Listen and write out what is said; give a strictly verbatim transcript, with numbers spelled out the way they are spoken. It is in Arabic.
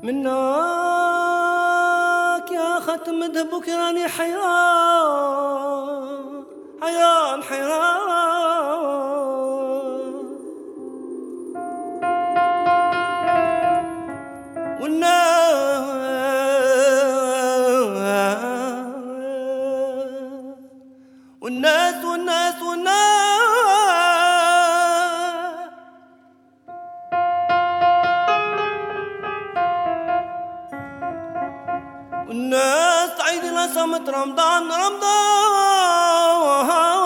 منك يا ختم دهبك راني حيران حيران حيران والناس والناس والناس والناس والناس عيد صمت رمضان رمضان